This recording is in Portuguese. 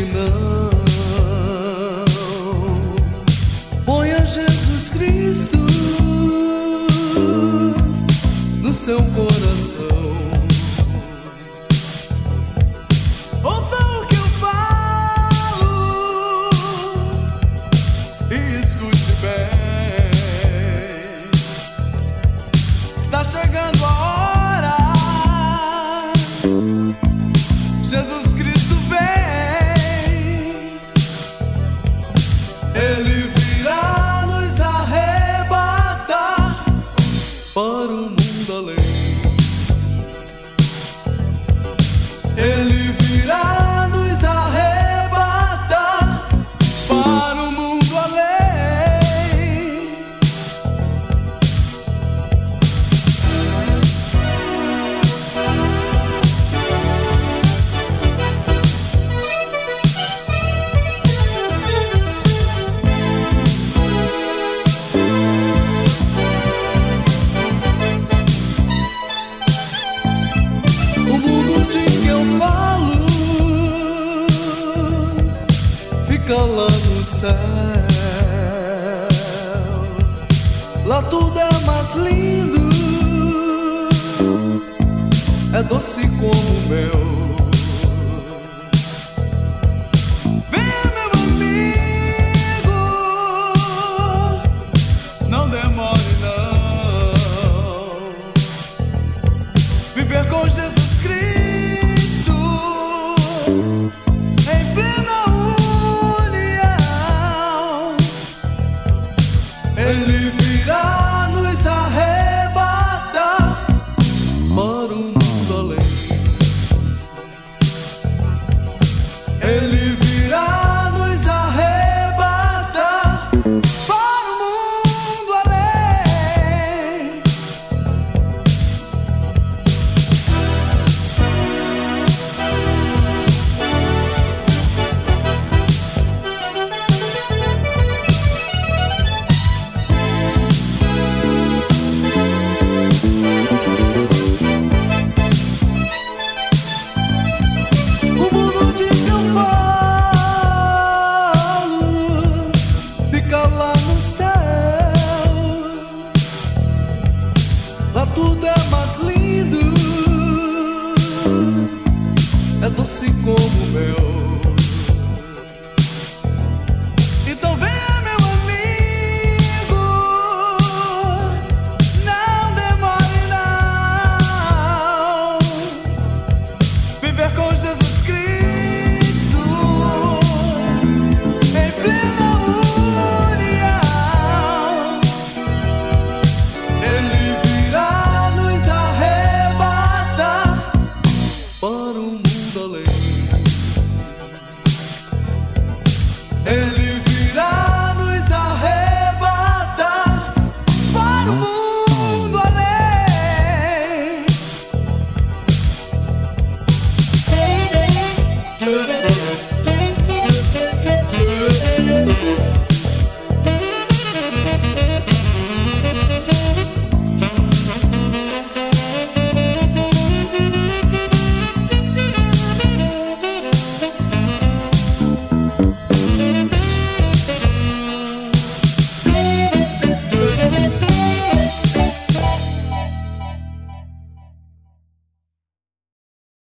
não. Ponha Jesus Cristo no seu coração. Ouça o que eu falo e escute bem. Está chegando a hora. Jesus Cristo vem. Ele virá nos arrebatar para o mundo além. Ele virá nos arrebatar para o mundo além. O mundo de que eu falo fica lá no céu. Lá tudo é mais lindo, é doce como mel.